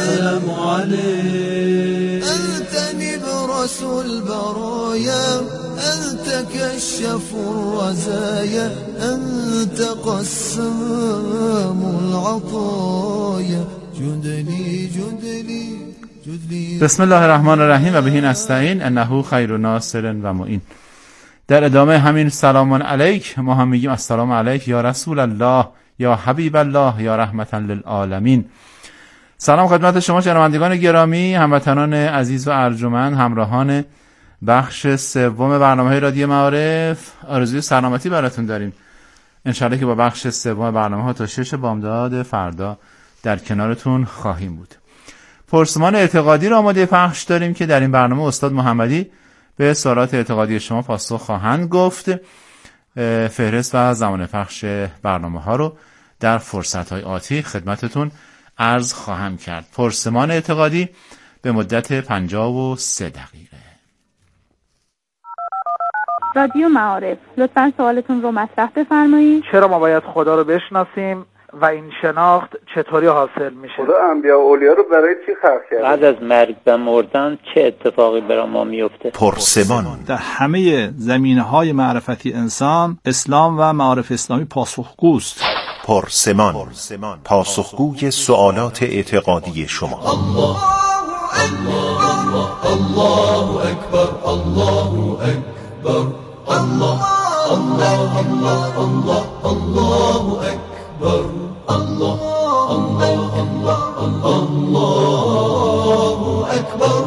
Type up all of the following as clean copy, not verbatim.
السلام عليك. أنت نبرس البرايا، أنت كشف الرزايا، أنت قسام العطايا، جدلي جدلي جدلي. بسم الله الرحمن الرحیم و بهی نستعین انه خیر ناصر و معین. در ادامه همین سلام علیک ما هم میگیم السلام علیک یا رسول الله، یا حبیب الله، یا رحمتا للعالمین. سلام خدمت شما شنوندگان گرامی، هموطنان عزیز و ارجمند، همراهان بخش سوم برنامه‌های رادیو معارف. آرزوی سلامتی براتون داریم. انشالله که با بخش سوم برنامه‌ها تا 6 بامداد فردا در کنارتون خواهیم بود. پرسمان اعتقادی را آماده پخش داریم که در این برنامه استاد محمدی به سوالات اعتقادی شما پاسخ خواهند گفت. فهرست و زمان پخش برنامه‌ها رو در فرصت‌های آتی خدمتتون عرض خواهم کرد. پرسمان اعتقادی به مدت 53 دقیقه. رادیو معارف، لطفاً سوالتون رو مطرح بفرمایید. چرا ما باید خدا رو بشناسیم و این شناخت چطوری حاصل میشه؟ خدا انبیا و اولیا رو برای چی خلق کرده؟ بعد از مرگ و مردن چه اتفاقی برای ما میفته؟ پرسمان. در همه زمینه‌های معرفتی انسان، اسلام و معارف اسلامی پاسخگوست. پرسمان، پاسخگوی سوالات اعتقادی شما. الله الله الله اکبر، الله اکبر، الله الله الله الله الله اکبر، الله الله الله الله اکبر،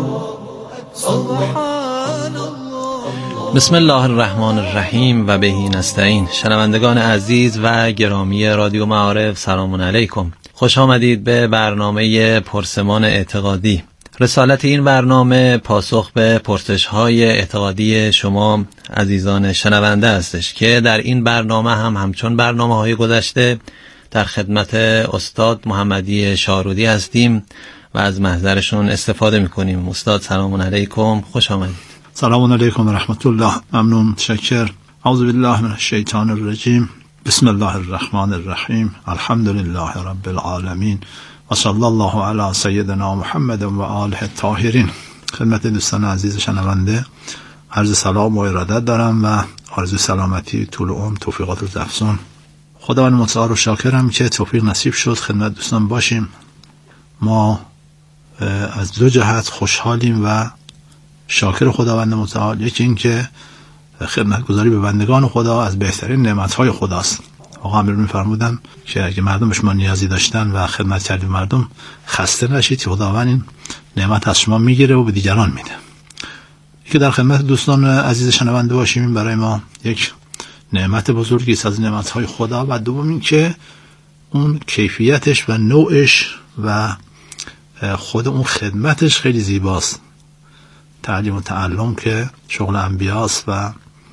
سبحان الله. بسم الله الرحمن الرحیم و بهی نستعین. شنوندگان عزیز و گرامی رادیو معارف، سلام علیکم. خوش آمدید به برنامه پرسمان اعتقادی. رسالت این برنامه پاسخ به پرسش‌های اعتقادی شما عزیزان شنونده هستش که در این برنامه هم همچون برنامه‌های گذشته در خدمت استاد محمدی شارودی هستیم و از محضرشون استفاده می‌کنیم. استاد سلام علیکم، خوش آمدید. سلام علیکم و رحمت الله. ممنون، شکر. اعوذ بالله من الشیطان الرجیم. بسم الله الرحمن الرحیم. الحمد لله رب العالمین و صلی الله علی سیدنا محمد و آله الطاهرین. خدمت دوستان عزیز شنونده عرض سلام و ارادت دارم و آرزوی سلامتی، طول عمر، توفیقات و افزون. خداوند متعال رو شاکرم که توفیق نصیب شد خدمت دوستان باشیم. ما از دو جهت خوشحالیم و شاکر خداوند متعال. یکی این که خدمتگزاری به بندگان خدا از بهترین نعمت‌های خداست. آقا امیر می‌فرمودن که اگه مردم به شما نیازی داشتن و خدمت کردید مردم، خسته نشید که خداوند این نعمت از شما میگیره و به دیگران میده. که در خدمت دوستان عزیز شنونده باشیم، این برای ما یک نعمت بزرگی است از نعمت‌های خدا. و دوم این که اون کیفیتش و نوعش و خود اون خدمتش خیلی زیباست. تعلیم و تعلم که شغل انبیاست و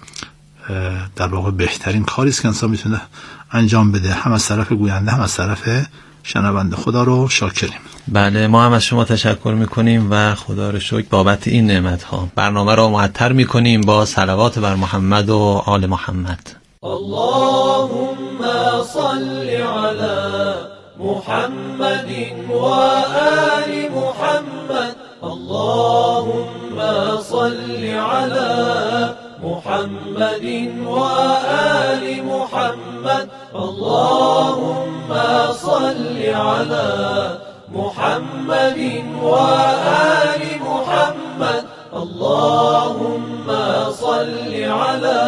در واقع بهترین کاری است که انسان میتونه انجام بده، هم از طرف گوینده هم از طرف شنونده. خدا رو شاکریم. بله، ما هم از شما تشکر میکنیم و خدا رو شکر بابت این نعمت ها. برنامه رو معطر میکنیم با صلوات بر محمد و آل محمد. اللهم صل علی محمد و آل محمد. اللهم صل علی محمد و آل محمد. اللهم صل علی محمد و آل محمد. اللهم صل علی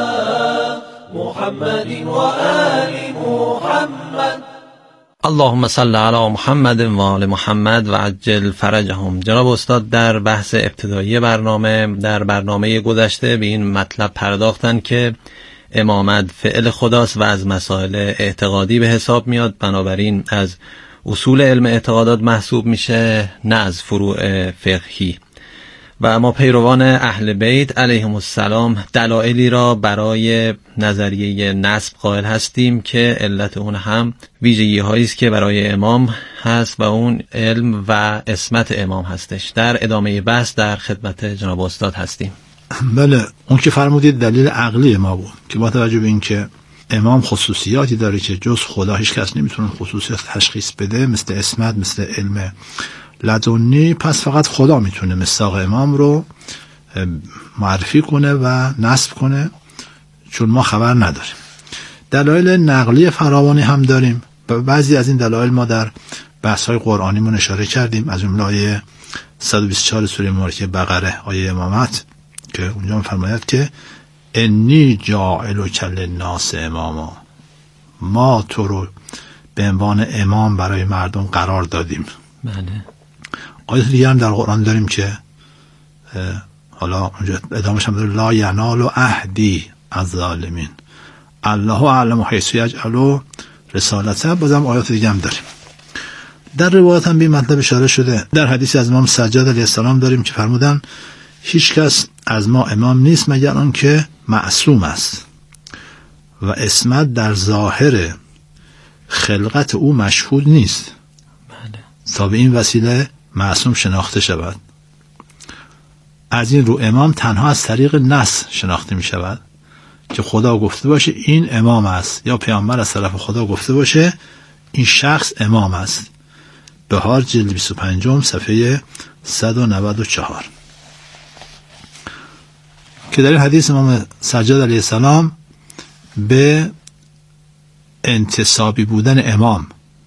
محمد و آل محمد. اللهم صل علی محمد و آل محمد و عجل فرجهم. جناب استاد در بحث ابتدایی برنامه، در برنامه گذشته به این مطلب پرداختن که امامت فعل خداست و از مسائل اعتقادی به حساب میاد، بنابراین از اصول علم اعتقادات محسوب میشه، نه از فروع فقهی. و ما پیروان اهل بیت علیهم السلام دلایلی را برای نظریه نسب قائل هستیم که علت اون هم ویژگی هایی است که برای امام هست و اون علم و عصمت امام هستش. در ادامه بحث در خدمت جناب استاد هستیم. بله، اون که فرمودید دلیل عقلی ما بود که با توجه به این که امام خصوصیاتی داره که جز خدا هیچ کس نمیتونه خصوصیات تشخیص بده، مثل عصمت، مثل علم لدنی، پس فقط خدا میتونه مصداق امام رو معرفی کنه و نصب کنه، چون ما خبر نداریم. دلایل نقلی فراوانی هم داریم. بعضی از این دلایل ما در بحث‌های قرآنیمون اشاره کردیم، از جمله آیه 124 سوره مبارکه بقره، آیه امامت، که اونجا می‌فرماید که انی جاعلک للناس اماما، ما تو رو به عنوان امام برای مردم قرار دادیم. بله. آیه دیگه هم در قرآن داریم که حالا اونجا ادامهش هم داره لا ینال عهدی الظالمین الله اعلم حیث یجعل رسالته. بازم آیات دیگه هم داریم. در روایات هم به مطلب اشاره شده. در حدیث از امام سجاد علیه السلام داریم که فرمودن هیچ کس از ما امام نیست مگر آن که معصوم است و عصمت در ظاهر خلقت او مشهود نیست، تا به این وسیله معصوم شناخته شود. از این رو امام تنها از طریق نص شناخته می شود، که خدا گفته باشه این امام است، یا پیامبر از طرف خدا گفته باشه این شخص امام است. بهار جلد 25 صفحه 194. که در این حدیث امام سجاد علیه السلام به انتصابی بودن امام،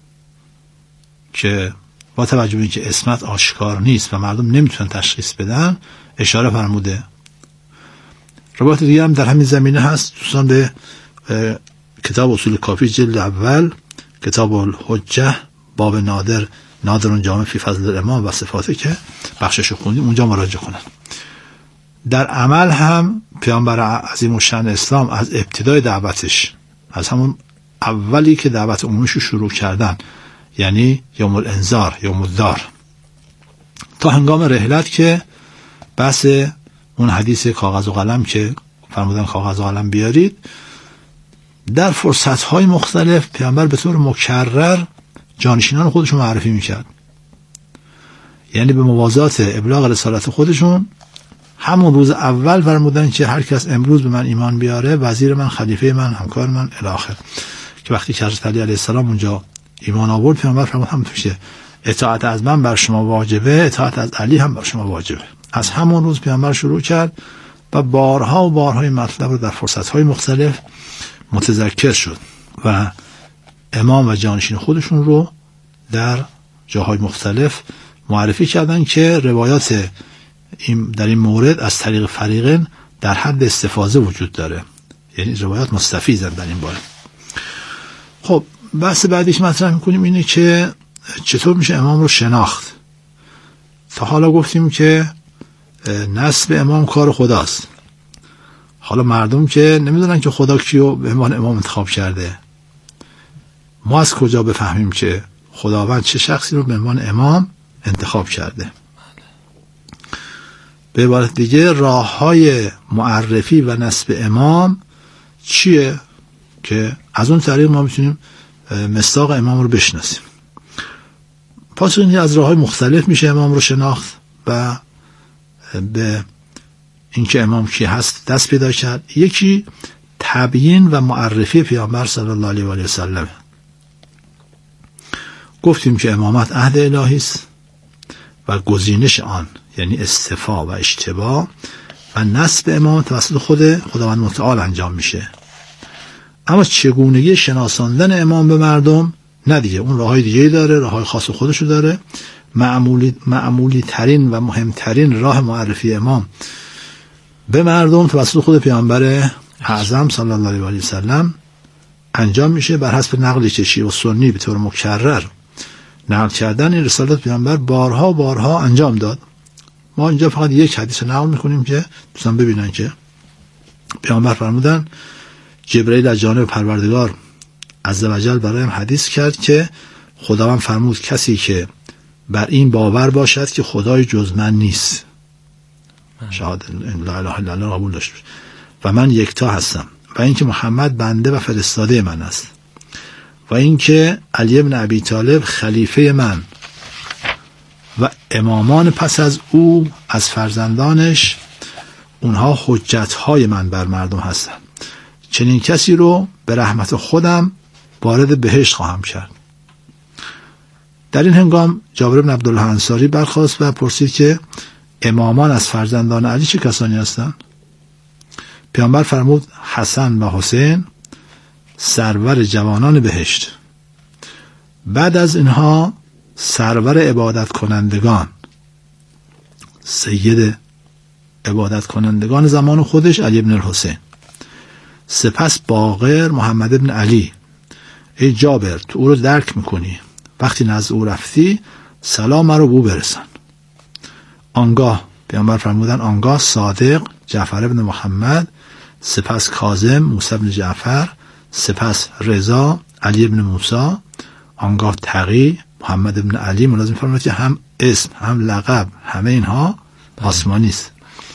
که با توجه به اینکه عصمت آشکار نیست و مردم نمیتونن تشخیص بدن، اشاره فرموده. روایت دیگه هم در همین زمینه هست، دوستان به کتاب اصول کافی جلد اول، کتاب الحجه، باب نادرون جامع فی فضل الامام و صفاته که بخشش خوندیم، اونجا مراجعه کنن. در عمل هم پیامبر عظیم الشأن اسلام از ابتدای دعوتش، از همون اولی که دعوت عمومیش رو شروع کردن، یعنی یوم الانذار، یوم الدار، تا هنگام رحلت که بحث اون حدیث کاغذ و قلم که فرمودن کاغذ و قلم بیارید، در فرصت‌های مختلف پیامبر به طور مکرر جانشینان خودشون معرفی میکرد. یعنی به موازات ابلاغ رسالت خودشون همون روز اول فرمودن که هر کس امروز به من ایمان بیاره وزیر من، خلیفه من، همکار من الی آخر. که وقتی که حضرت علی علیه السلام اونجا ایمان آورد، پیامبر فرمود هم توشه اطاعت از من بر شما واجبه، اطاعت از علی هم بر شما واجبه. از همون روز پیامبر شروع کرد و بارها و بارها این مطلب رو در فرصت‌های مختلف متذکر شد و امام و جانشین خودشون رو در جاهای مختلف معرفی کردن که روایات در این مورد از طریق فریقین در حد استفاضه وجود داره، یعنی روایات مستفیضن در این باره. خب بحث بعدیش مطرح میکنیم اینه که چطور میشه امام رو شناخت. تا حالا گفتیم که نسب امام کار خداست. حالا مردم که نمیدونن که خدا کیو به عنوان امام انتخاب کرده، ما از کجا بفهمیم که خداوند چه شخصی رو به عنوان امام انتخاب کرده؟ به عبارت دیگه راه‌های معرفی و نسب امام چیه که از اون طریق ما میتونیم مصداق امام رو بشناسیم؟ پس این از راه‌های مختلف میشه امام رو شناخت و به اینکه امام کی هست دست پیدا کرد. یکی تبیین و معرفی پیامبر صلی الله علیه و آله و سلم. گفتیم که امامت عهد الهی است و گزینش آن یعنی استفا و اشتباه و نسب امام توسط خداوند متعال انجام میشه. اما چگونگی شناساندن امام به مردم نه دیگه، اون راههای دیگه داره، راههای خاص خودشو داره. معمولی ترین و مهمترین راه معرفی امام به مردم توسط خود پیامبر اعظم صلی الله علیه و آله و سلم انجام میشه بر حسب نقل شیعه و سنی به طور مکرر نقل کردن. این رسالت پیامبر بارها انجام داد. ما اینجا فقط یک حدیث نقل میکنیم که دوستان ببینن که پیامبر فرمودن جبرئیل از جانب پروردگار عزوجل برایم حدیث کرد که خداوند فرمود کسی که بر این باور باشد که خدای جز من نیست، شهادت لا اله الا الله قبول داشته و من یکتا هستم، و اینکه محمد بنده و فرستاده من است، و اینکه علی بن ابی طالب خلیفه من و امامان پس از او از فرزندانش اونها حجتهای من بر مردم هستند، چنین کسی رو به رحمت خودم وارد بهشت خواهم کرد. در این هنگام جابر بن عبدالله انصاری برخاست و پرسید که امامان از فرزندان علی چه کسانی هستند؟ پیامبر فرمود حسن و حسین سرور جوانان بهشت، بعد از اینها سرور عبادت کنندگان، سید عبادت کنندگان زمان خودش علی بن الحسین، سپس باقر محمد بن علی. ای جابر تو او رو درک میکنی، وقتی نزد او رفتی سلام رو بو برسن. آنگاه پیامبر فرمودن آنگاه صادق جعفر بن محمد، سپس کاظم موسی بن جعفر، سپس رضا علی بن موسی، آنگاه تقی محمد بن علی. ملازم فرمود که هم اسم هم لقب همه اینها آسمانی است.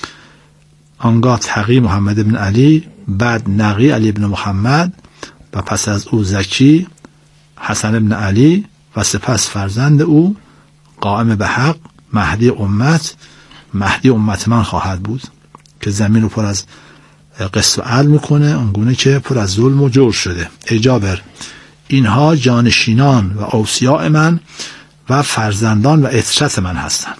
آنگاه تقی محمد بن علی، بعد نقی علی بن محمد و پس از او زکی حسن بن علی و سپس فرزند او قائم به حق مهدی امت. مهدی امت من خواهد بود که زمین رو پر از قسط و عدل میکنه، اونگونه که پر از ظلم و جور شده. ای جابر اینها جانشینان و اوصیاء من و فرزندان و عترت من هستند.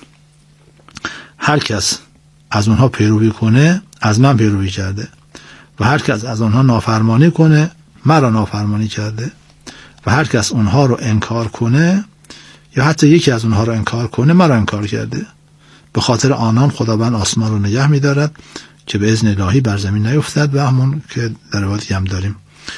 هر کس از اونها پیروی کنه از من پیروی کرده و هر کس از اونها نافرمانی کنه مرا نافرمانی کرده و هر کس اونها رو انکار کنه یا حتی یکی از اونها رو انکار کنه مرا انکار کرده. به خاطر آنان خداوند آسمان رو نگه می‌دارد که به اذن الهی بر زمین نیفتد و همون که در روایتی هم داریم.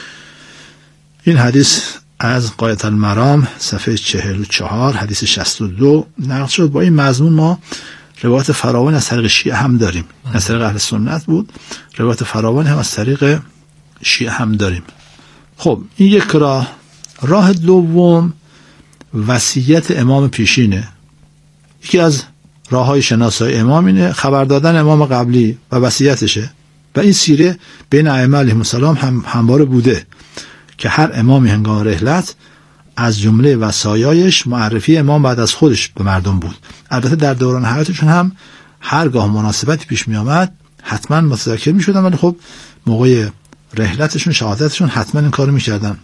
این حدیث از غایة المرام صفحه 44 حدیث 62 نقل شد. با این مضمون ما روایت فراوان از طریق شیعه هم داریم، از طریق اهل سنت بود، روایت فراوان هم از طریق شیعه هم داریم. خب این یک راه دوم وصیت امام پیشینه. یکی از راه‌های شناسایی امام اینه خبر دادن امام قبلی و وصیتشه و این سیره بین ائمه علیهم السلام هم همواره بوده که هر امامی هنگام رحلت از جمله وصایایش معرفی امام بعد از خودش به مردم بود. البته در دوران حیاتشون هم هرگاه مناسبتی پیش می آمد حتما متذکر می شدن، ولی خب موقع رحلتشون شهادتشون حتما این کارو می کردن.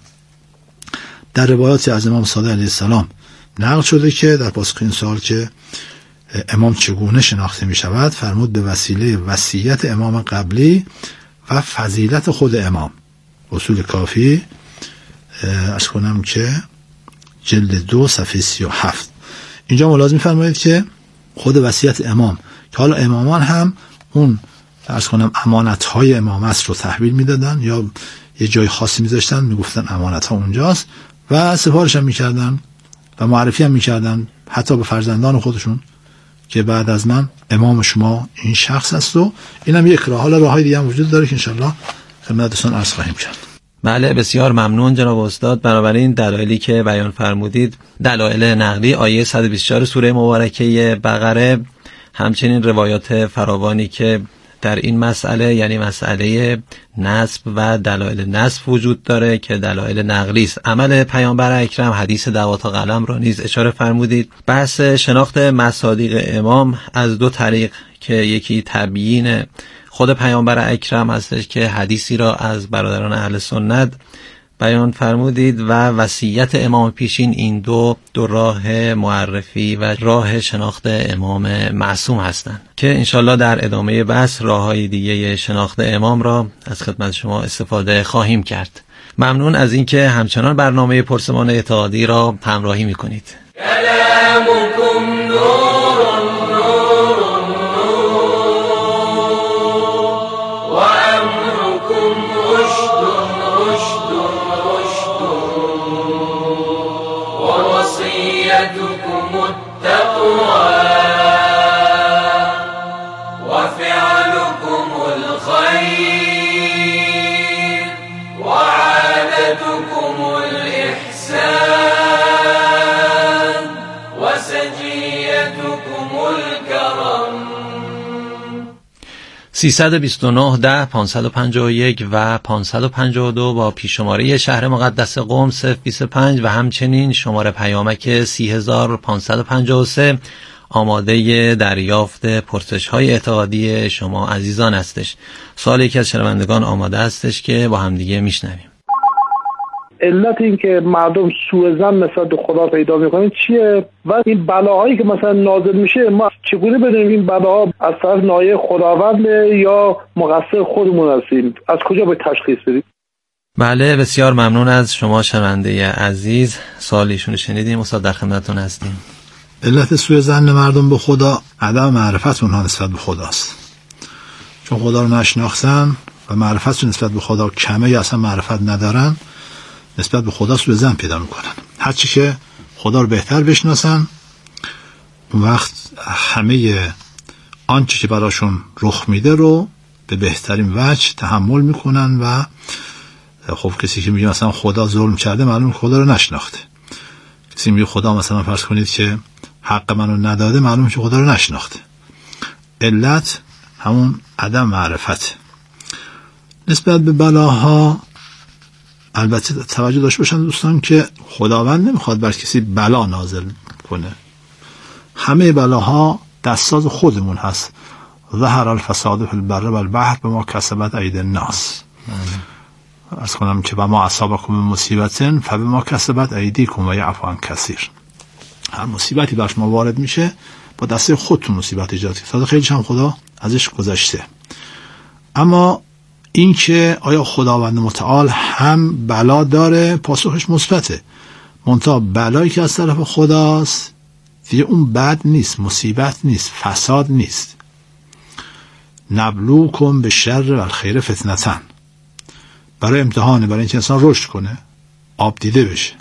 در روایاتی از امام صادق علیه السلام نقل شده که در پاسخ این سوال که امام چگونه شناخته می شود فرمود به وسیله وصیت امام قبلی و فضیلت خود امام. اصول کافی از کنم که جلد 2 صفحه 37. اینجا ملاحظه می‌فرمایید که خود وصیت امام که حالا امامان هم اون از کنم امانت‌های امامت رو تحویل میدادن یا یه جای خاصی میذاشتن میگفتن امانت‌ها اونجاست و سفارش هم میکردن و معرفی هم میکردن حتی به فرزندان خودشون که بعد از من امام شما این شخص است. و اینم یک راه. حالا راه‌های دیگه هم وجود داره که انشالله خدمتتون عرض خواهیم کرد. بله بسیار ممنون جناب استاد. بنابراین دلایلی که بیان فرمودید دلایل نقلی آیه 124 سوره مبارکه بقره، همچنین روایات فراوانی که در این مسئله یعنی مسئله نسب و دلایل نسب وجود داره که دلایل نقلی است. عمل پیامبر اکرم حدیث دعوات قلم را نیز اشاره فرمودید. بحث شناخت مصادیق امام از دو طریق که یکی تبیین خود پیامبر اکرم هستش که حدیثی را از برادران اهل سنت بیان فرمودید و وصیت امام پیشین، این دو راه معرفی و راه شناخت امام معصوم هستند که انشالله در ادامه بحث راههای دیگه شناخت امام را از خدمت شما استفاده خواهیم کرد. ممنون از اینکه همچنان برنامه پرسمان اعتقادی را همراهی میکنید. وفعلكم الخير وعادتكم الإحسان وسجيتكم الكرم. 329 10 551 و 552 با پیشماره شهر مقدس قم 025 و همچنین شماره پیامک 30553 آماده دریافت پرسش‌های اعتقادی شما عزیزان هستش. سوال یکی از شنوندگان آماده هستش که با همدیگه میشنویم. علت این که مردم سوء ظن نسبت به خدا پیدا میکنن چیه و این بلاهایی که مثلا نازل میشه ما چگونه بدونیم این بلاها از طرف نایه خداونده یا مقصر خودمون هستیم؟ از کجا به تشخیص بدیم؟ بله، بسیار ممنون از شما شنونده عزیز. سوالیشون شنیدیم، استاد در خدمتتون هستیم. علت سوء ظن مردم به خدا عدم معرفت اونها نسبت به خداست. چون خدا رو نشناختن و معرفتشون نسبت به خدا کمه یا اصلا معرفت ندارن، نسبت به خدا سوء ظن پیدا میکنن. هرچی که خدا رو بهتر بشناسن، اون وقت همه آنچه که براشون رخ میده رو به بهترین وجه تحمل میکنن و خب کسی که میگه مثلا خدا ظلم کرده، معلوم خدا رو نشناخته. کسی میگه خدا مثلا فرض کنید که حق منو نداده، معلومه که خدا رو نشناخته. علت همون عدم معرفت. نسبت به بلاها البته توجه داشته باشن دوستان که خداوند نمیخواد بر کسی بلا نازل کنه. همه بلاها دستساز خودمون هست. ظهر الفساد فی البر والبحر بما کسبت ایدی الناس. عرض کنم که ما اصابکم مصیبت فبما کسبت ایدیکم و یعفو عن کثیر. هر مصیبتی بر شما وارد میشه با دست خودتون مصیبت ایجاد کرده، خیلیش هم خدا ازش گذشته. اما این که آیا خداوند متعال هم بلا داره، پاسخش مثبته. منتها بلایی که از طرف خداست دیگه اون بد نیست، مصیبت نیست، فساد نیست. نبلوکم بالشر والخیر فتنةً، برای امتحانه، برای اینکه انسان رشد کنه، آب دیده بشه.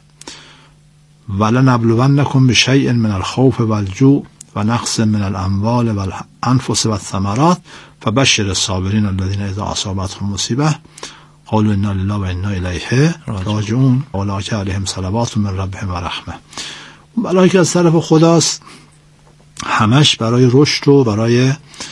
ولا نبلونکم بشیء من الخوف والجوع و نقص من الاموال والانفس والثمرات فبشر الصابرین الذین اذا اصابتهم مصیبه قالوا انا لله و انا الیه راجعون اولئک علیهم صلوات من ربهم و رحمه. اون بلایی که از طرف خداست همش برای رشد و برای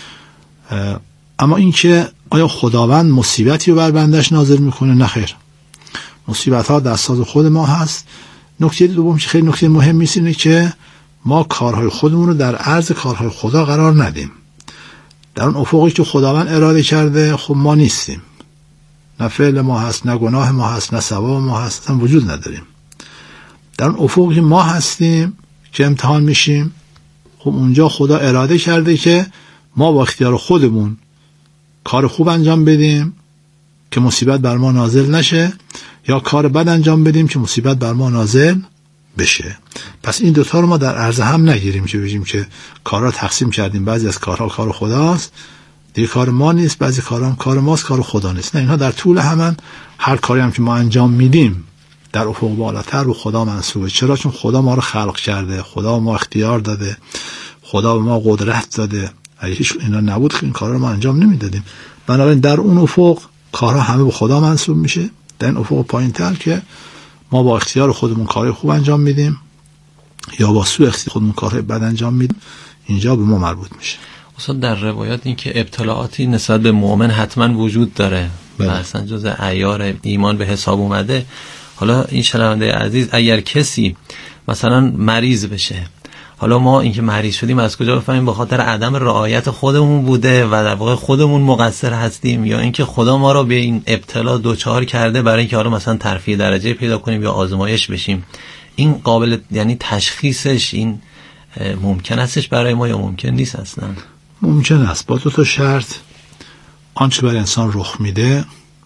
اما این که آیا خداوند مصیبتی رو بر بندش نازل میکنه؟ نه خیر. مصیبت ها دستساز خود ما هست. نکته دوم که خیلی نکته مهمی است اینه که ما کارهای خودمون رو در عرض کارهای خدا قرار ندیم. در اون افقی که خداوند اراده کرده خب ما نیستیم. نه فعل ما هست، نه گناه ما هست، نه ثواب ما هست، هم وجود نداریم. در اون افقی که ما هستیم که امتحان میشیم، خب اونجا خدا اراده کرده که ما با اختیار خودمون کار خوب انجام بدیم که مصیبت بر ما نازل نشه، یا کار بد انجام بدیم که مصیبت بر ما نازل بشه. پس این دوتا رو ما در عرض هم نگیریم که بگیم که کارها تقسیم کردیم، بعضی از کارها کار خداست دیگه کار ما نیست، بعضی کارها کار ماست کار خدا نیست. نه، اینها در طول همن. هر کاری هم که ما انجام میدیم در افق بالاتر رو خدا منسوبه. چرا؟ چون خدا ما رو خلق کرده، خدا ما اختیار داده، خدا به ما قدرت داده. اگه هیچ اینا نبود که این کارا رو ما انجام نمیدادیم. بنابراین در اون افق کارها همه به خدا منسوب میشه. در این افق پایین‌تر که ما با اختیار خودمون کارهای خوب انجام میدیم یا با سوء اختیار خودمون کارهای بد انجام میدیم، اینجا به ما مربوط میشه. اصلا در روایات این که ابتلاعاتی نسبت به مؤمن حتما وجود داره و اصلا جز عیار ایمان به حساب اومده. حالا این شنونده عزیز اگر کسی مثلا مریض بشه، حالا ما اینکه مریض شدیم از کجا بفهمیم؟ به خاطر عدم رعایت خودمون بوده و در واقع خودمون مقصر هستیم، یا اینکه خدا ما رو به این ابتلا دوچار کرده برای اینکه حالا مثلا ترفیع درجه پیدا کنیم یا آزمایش بشیم؟ این قابل یعنی تشخیصش این ممکن استش برای ما یا ممکن نیست اصلا؟ ممکن است با دو تا شرط. آنچه برای انسان رخ میده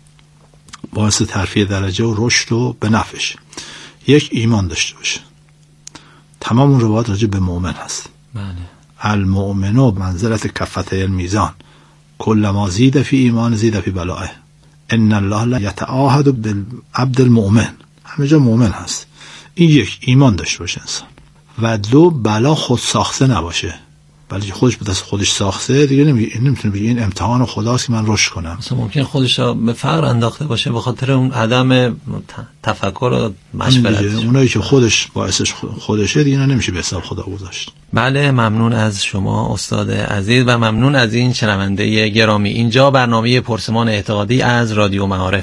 باعث ترفیع درجه و رشد و به نفعش. یک، ایمان داشته باشه. تمام اون روایات راجع به مؤمن هست. بله. المؤمن منزلت کفته المیزان کلما زید فی ایمان زید فی بلائه ان الله لا یتعاهد بالعبد المؤمن. همه جا مؤمن هست. این یک، ایمان داشته باشه انسان. و دو، بلا خود ساخته نباشه، بلکه خودش به دست خودش ساخته. دیگه نمیتونه بگه این امتحان خداست که من رشد کنم. مثلا ممکن خودش رو به فقر انداخته باشه به خاطر اون عدم تفکر و مشورت. اونایی که خودش باعثش خودشه دیگه نمیشه به حساب خدا گذاشت. بله، ممنون از شما استاد عزیز و ممنون از این شنونده گرامی. اینجا برنامه پرسمان اعتقادی از رادیو معارف.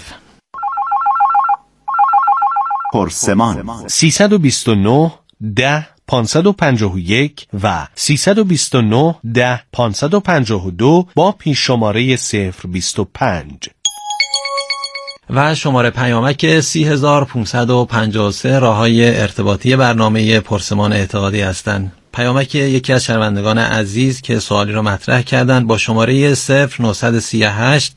پرسمان 329 10 551 و 329 10 552 با پیش شماره 025. و شماره پیامک 30553 راههای ارتباطی برنامه پرسمان اعتقادی هستند. پیامک یکی از شنوندگان عزیز که سوالی را مطرح کردند با شماره 0938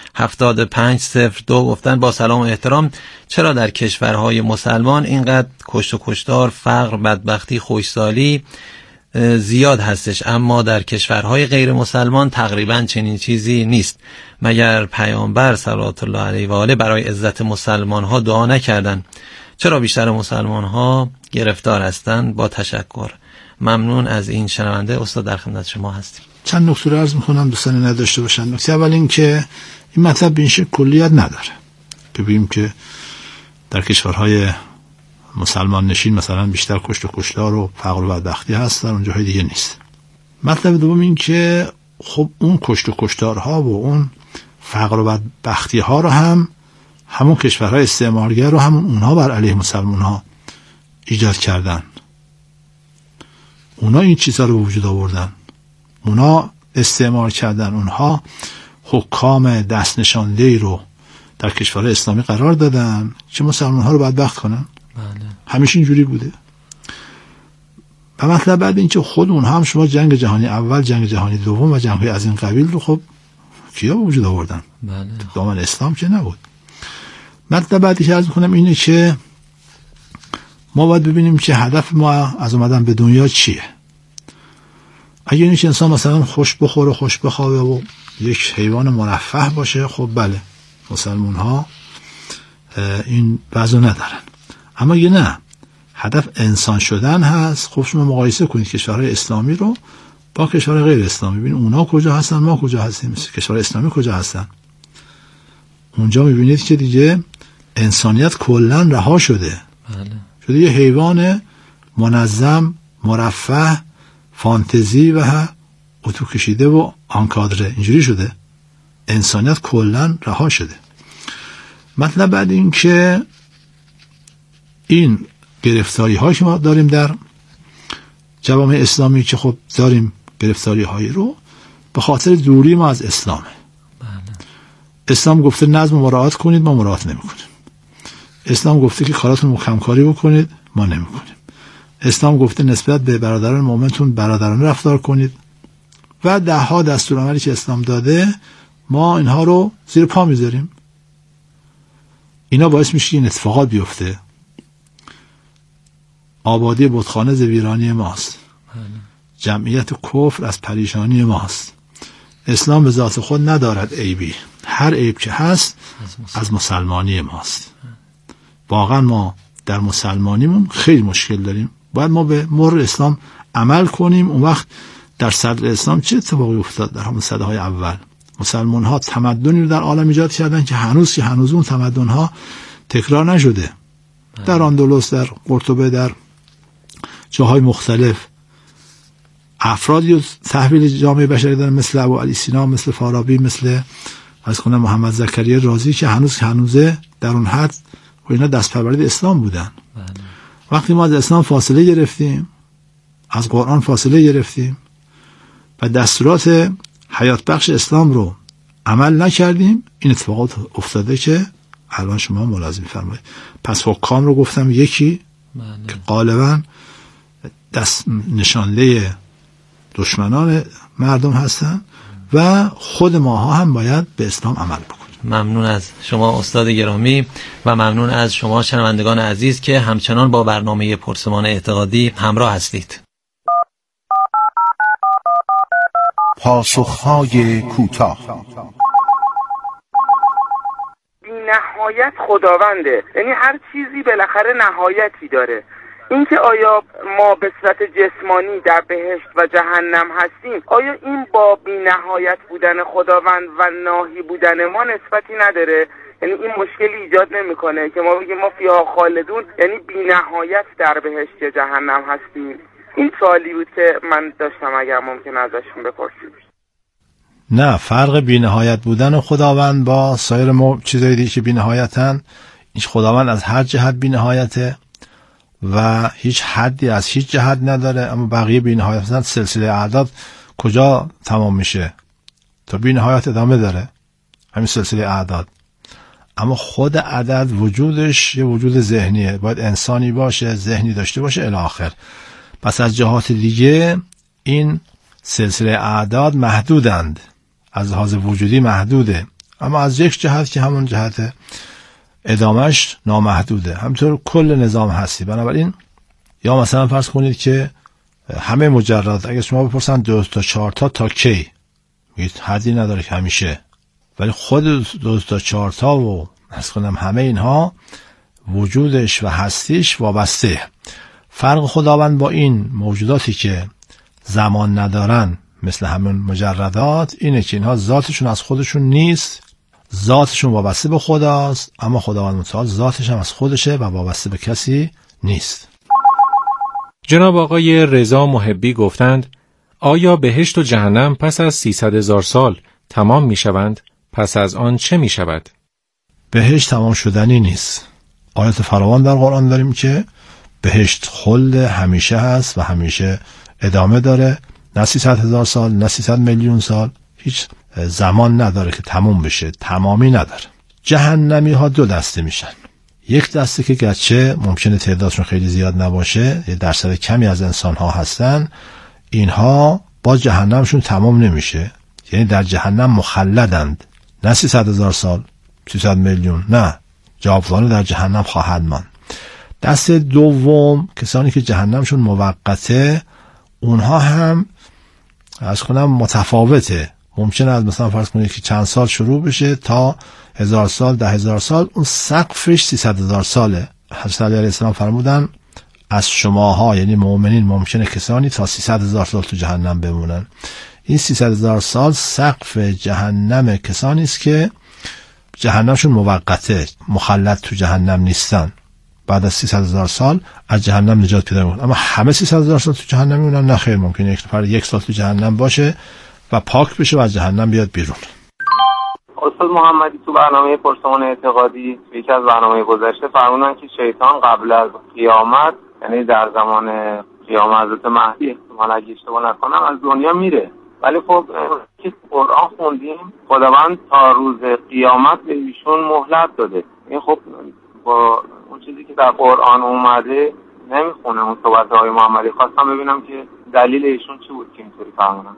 7502 گفتن با سلام و احترام، چرا در کشورهای مسلمان اینقدر کشت و کشتار، فقر، بدبختی، خشکسالی زیاد هستش، اما در کشورهای غیر مسلمان تقریبا چنین چیزی نیست؟ مگر پیامبر صلوات الله علیه و آله برای عزت مسلمان ها دعا نکردند؟ چرا بیشتر مسلمان ها گرفتار هستند؟ با تشکر. ممنون از این شنونده. استاد در خدمت شما هستیم. چند نکته رو عرض می‌کنم دوستان نداشته باشن. نکته اول این که این مطلب به این شکل کلیت نداره. ببینیم که در کشورهای مسلمان نشین مثلا بیشتر کشت و کشتار و فقر و بدبختی هست، در اون جاهای دیگه نیست. مطلب دوم این که خب اون کشت و کشتارها و اون فقر و بدبختی ها رو هم همون کشورهای استعمارگر رو همون اونها بر علیه مسلمان ها ایجاد کردن. اونا این چیزها رو به وجود آوردن، اونا استعمار کردن، اونها حکام دست نشانده رو در کشور اسلامی قرار دادن که مسلمان ها رو بدبخت کنن. بله. همیشه اینجوری بوده. و مطلب بعد این که خود اونها هم شما جنگ جهانی اول، جنگ جهانی دوم و جنگ‌های از این قبیل رو خب کیا به وجود آوردن؟ بله. دامن اسلام که نبود. مطلب بعدی که عرض می‌کنم اینه که ما باید ببینیم که هدف ما از اومدن به دنیا چیه. اگه این انسان مثلا خوش بخوره، خوش بخوابه و یک حیوان مرفه باشه، خب بله مسلمان ها این وضع ندارن. اما اگه نه، هدف انسان شدن هست، خب شما مقایسه کنید کشورهای اسلامی رو با کشورهای غیر اسلامی، ببینید اونا کجا هستن، ما کجا هستیم. کشورهای اسلامی کجا هستن؟ اونجا میبینید که دیگه انسانیت کلا رها شده. بله. شده یه حیوان منظم، مرفه، فانتزی و اتو کشیده و آنکادره، اینجوری شده. انسانیت کلا رها شده. مطلب بعد این که این گرفتاری هایی که ما داریم در جوامع اسلامی که خب داریم گرفتاری هایی رو به خاطر دوری ما از اسلامه. بله. اسلام گفته نظم مراعات کنید، ما مراعات نمی کنیم. اسلام گفته که کاراتون مکمکاری بکنید، ما نمی کنیم. اسلام گفته نسبت به برادران مؤمنتون برادرانه رفتار کنید و ده ها دستورالعملی که اسلام داده ما اینها رو زیر پا میذاریم. اینا باعث میشه این اتفاقات بیفته. آبادی بتخانه ز ویرانی ماست. جمعیت کفر از پریشانی ماست. اسلام به ذات خود ندارد عیبی، هر عیب که هست از مسلمانی ماست. واقعا ما در مسلمانیمون خیلی مشکل داریم. باید ما به مر اسلام عمل کنیم. اون وقت در صدر اسلام چه اتفاقی افتاد؟ در همون صدهای اول مسلمان ها تمدنی رو در عالم ایجاد کردن که هنوز اون تمدن ها تکرار نشده. در اندلس، در قرطبه، در جاهای مختلف افرادی رو تحویل جامعه بشری دادن، مثل ابو علی سینا، مثل فارابی، مثل محمد زکریا رازی که هنوزه در اون حد و اینا دست پرورد اسلام بودن. وقتی ما از اسلام فاصله گرفتیم، از قرآن فاصله گرفتیم و دستورات حیات بخش اسلام رو عمل نکردیم، این اتفاقات افتاده که الان شما ملاحظه می‌فرمایید. پس حکام رو گفتم یکی که غالباً دست نشانده دشمنان مردم هستن و خود ماها هم باید به اسلام عمل بکنیم. ممنون از شما استاد گرامی و ممنون از شما شنوندگان عزیز که همچنان با برنامه پرسمان اعتقادی همراه هستید. پاسخهای کوتاه. بی‌نهایت خداونده، یعنی هر چیزی بالاخره نهایتی داره. اینکه آیا ما به صورت جسمانی در بهشت و جهنم هستیم، آیا این با بی‌نهایت بودن خداوند و ناهی بودن ما نسبتی نداره؟ یعنی این مشکلی ایجاد نمیکنه که ما بگیم ما فیها خالدون، یعنی بی‌نهایت در بهشت یا جهنم هستیم؟ این سوالی بود که من داشتم، اگر ممکن ازشون بپرسید. نه، فرق بی‌نهایت بودن خداوند با سایر چیزای دیگه که بی‌نهایتن، این خداوند از هر جهت بی‌نهایته و هیچ حدی از هیچ جهت نداره، اما بقیه بی‌نهایت. مثلا سلسله اعداد کجا تمام میشه؟ تا بی‌نهایت ادامه داره همین سلسله اعداد. اما خود عدد وجودش یه وجود ذهنیه، باید انسانی باشه، ذهنی داشته باشه الی آخر. پس از جهات دیگه این سلسله اعداد محدودند، از لحاظ وجودی محدوده، اما از یک جهت که همون جهت ادامهش نامحدوده. همینطور کل نظام هستی. بنابراین یا مثلا فرض کنید که همه مجرد اگه شما بپرسن 2 تا 4 تا کی، میگید حدی نداره که همیشه، ولی خود 2 تا 4 تا و مثلا همه اینها وجودش و هستیش وابسته. فرق خداوند با این موجوداتی که زمان ندارن مثل همون مجردات اینه که اینها ذاتشون از خودشون نیست، ذاتشون وابسته به خداست، اما خداوند متعال ذاتش هم از خودشه و وابسته به کسی نیست. جناب آقای رضا محبی گفتند آیا بهشت و جهنم پس از 300,000 سال تمام می شوند؟ پس از آن چه می شود؟ بهشت تمام شدنی نیست. آیات فراوان در قرآن داریم که بهشت خلد همیشه هست و همیشه ادامه داره، نه 300,000 سال نه 300 میلیون سال، هیچ زمان نداره که تموم بشه، تمامی نداره. جهنمی ها 2 دسته میشن. یک دسته که گرچه ممکنه تعدادشون خیلی زیاد نباشه، یه درصد کمی از انسان ها هستن، اینها با جهنمشون تمام نمیشه، یعنی در جهنم مخلدند، نه 300,000 سال 300 میلیون، نه، جاودانه در جهنم خواهد ماند. دسته دوم کسانی که جهنمشون موقته، اونها هم از کنم متفاوته، ممکنه از مثلا فرض کنید که چند سال شروع بشه تا 1000 سال 10,000 سال، اون سقفش 300,000 ساله. حضرت علی علیه السلام فرمودن از شماها یعنی مؤمنین ممکنه کسانی تا 300,000 سال تو جهنم بمونن. این 300,000 سال سقف جهنم کسانی است که جهنمشون موقته، مخلد تو جهنم نیستن، بعد از 300,000 سال از جهنم نجات پیدا میکنن. اما همه 300,000 سال تو جهنم میمونن؟ نه خیر، ممکنه یک نفر 1 سال تو جهنم باشه و پاک بشه و از جهنم بیاد بیرون. استاد محمدی تو برنامه پرسمان اعتقادی یکی از برنامه گذشته فرمودن که شیطان قبل از قیامت، یعنی در زمان قیام حضرت مهدی احتمال اگه اشتباه نکنم، از دنیا میره. ولی خب که قرآن خوندیم خداوند تا روز قیامت به ایشون مهلت داده. این خب با اون چیزی که در قرآن اومده نمیخونه اون صحبت‌های محمدی. خواستم ببینم که دلیل ایشون چی بود که اینطوری فرمودن.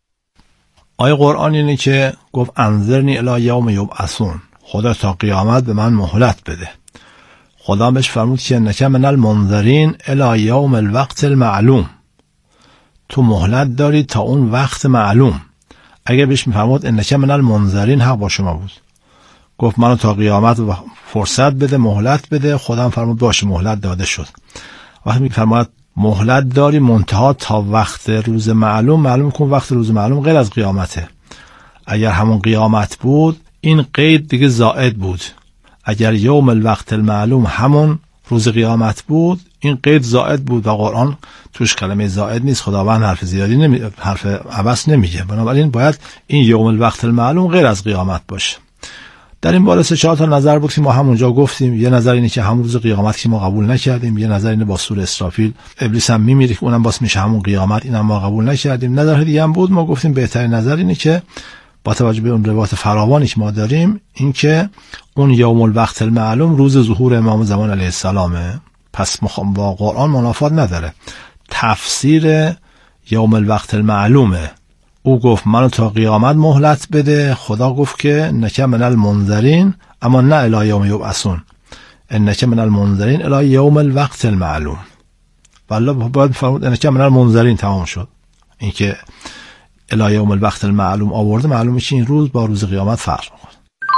آیه قرآن اینه که گفت انظرنی الی یوم یبعثون، خدا تا قیامت به من مهلت بده. خدا بهش فرمود که انک من المنذرین الی یوم الوقت المعلوم، تو مهلت داری تا اون وقت معلوم. اگه بهش میفرمود انک من المنذرین، حق با شما بود، گفت منو تا قیامت فرصت بده، مهلت بده. خدا فرمود باشه، مهلت داده شد. وقتی میفرماد مهلت داری منتها تا وقت روز معلوم، معلوم کن وقت روز معلوم غیر از قیامته. اگر همون قیامت بود این قید دیگه زائد بود. اگر یوم الوقت المعلوم همون روز قیامت بود این قید زائد بود و قرآن توش کلمه زائد نیست. خداوند حرف زیادی حرف عبث نمیگه. بنابراین باید این یوم الوقت المعلوم غیر از قیامت باشه. در این باره 3-4 تا نظر بود که ما همونجا گفتیم. یه نظر اینه که همون روز قیامت که ما قبول نکردیم، یه نظر اینه با سور اسرافیل ابلیس هم میمیره که اونم باز میشه همون قیامت، اینم ما قبول نکردیم. نظر دیگه هم بود، ما گفتیم بهترین نظر اینه که با توجه به اون روایت فراوانی که ما داریم این که اون یوم الوقت المعلوم روز ظهور امام زمان علیه السلامه، پس با قرآن منافات نداره. تفسیر یوم الوقت المعلومه. او گفت منو تا قیامت مهلت بده، خدا گفت که انک من المنذرین، اما نه الی یوم یبعثون، انک من المنذرین الی یوم الوقت المعلوم. والله باید فرمود انک من المنذرین، تمام شد. این که الی یوم الوقت المعلوم آورده، معلومه که این روز با روز قیامت فرق میکنه.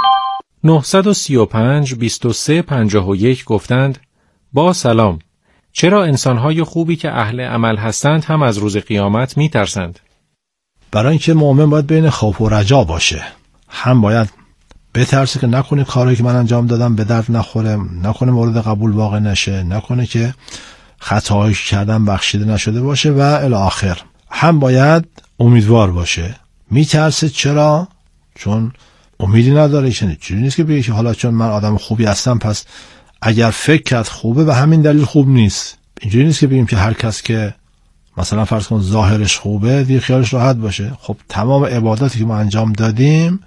935 23 51 گفتند با سلام، چرا انسانهای خوبی که اهل عمل هستند هم از روز قیامت میترسند؟ برای اینکه مؤمن باید بین خوف و رجا باشه. هم باید بترسه که نکنه کاری که من انجام دادم به درد نخوره، نکنه مورد قبول واقع نشه، نکنه که خطاهایی کردم بخشیده نشده باشه و الی آخر. هم باید امیدوار باشه. میترسه چرا؟ چون امیدی نداره. چیزی نیست که بگه که حالا چون من آدم خوبی هستم پس اگر فکر کرد خوبه به همین دلیل خوب نیست. اینجوری نیست که بگیم که هر کس که مثلا فرض کن ظاهرش خوبه دیگه خیالش راحت باشه. خب تمام عباداتی که ما انجام دادیم